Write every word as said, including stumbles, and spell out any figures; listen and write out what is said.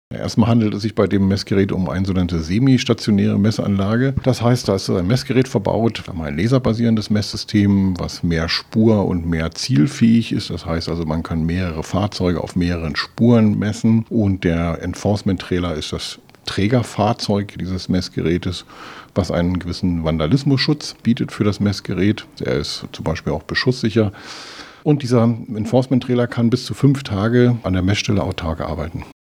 Erstmal handelt es sich bei dem Messgerät um eine sogenannte semi-stationäre Messanlage. Das heißt, da ist ein Messgerät verbaut, ein laserbasierendes Messsystem, was mehr spur- und mehr zielfähig ist. Das heißt also, man kann mehrere Fahrzeuge auf mehreren Spuren messen und der Enforcement-Trailer ist das Trägerfahrzeug dieses Messgerätes, was einen gewissen Vandalismusschutz bietet für das Messgerät. Er ist zum Beispiel auch beschusssicher. Und dieser Enforcement-Trailer kann bis zu fünf Tage an der Messstelle autark arbeiten.